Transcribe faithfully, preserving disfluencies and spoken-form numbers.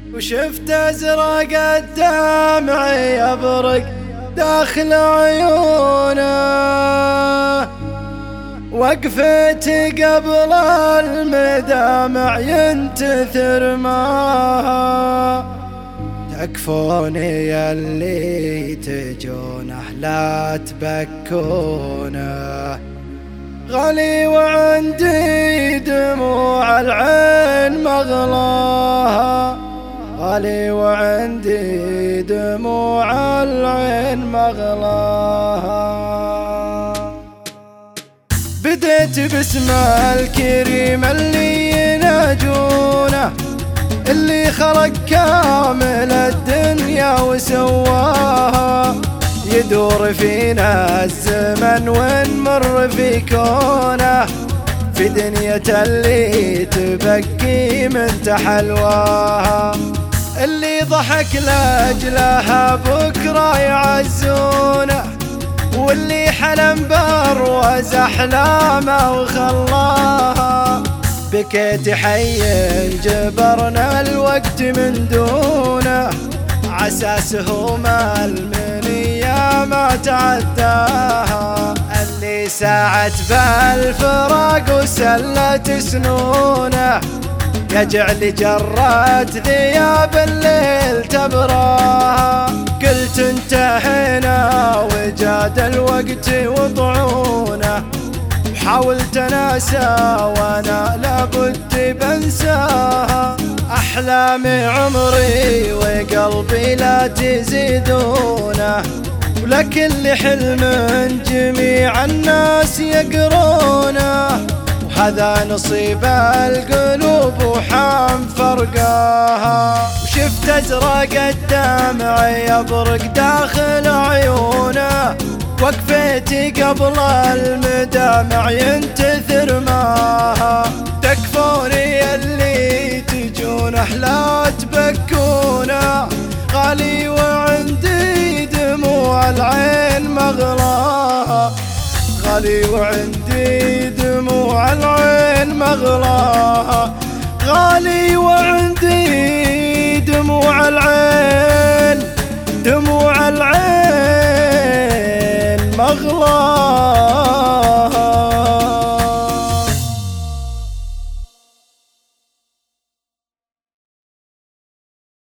وشفت ازرق الدمع يبرق داخل عيونه، وقفتي قبل المدامع ينتثر معها. تكفوني ياللي تجونه لا تبكونه، غالي وعندي دموع العين مغلاها، غالي وعندي دموع العين مغلاها. بديت باسم الكريم اللي يناجونه، اللي خلق كامل الدنيا وسواها. يدور فينا الزمن ونمر في كونه، في دنيا اللي تبكي من تحلواها. اللي ضحك لاجلها بكرة يعزونه، واللي حلم بروز احلامه وخلاها. بكيت حي جبرنا الوقت من دونه، عساسه ما المنية ما تعداها. اللي ساعت بالفراق وسلت سنونه، يجعل جرات ثياب الليل تبراها. قلت انتهينا وجاد الوقت وطعونه، وحاولت اناسى وانا لابد بنساها. احلامي عمري وقلبي لا تزيدونه، ولكل حلم جميع الناس يقرونه. وهذا نصيب القلوب وحام فرقاها. وشفت ازرق الدمع يبرق داخل عيونه، وقفتي قبل المدامع ينتثر معها. تكفوني اللي تجونه لا تبكونه، غالي وعندي دموع العين مغلاها، غالي وعندي دموع العين مغلاها، غالي وعندي دموع العين دموع العين مغلاها.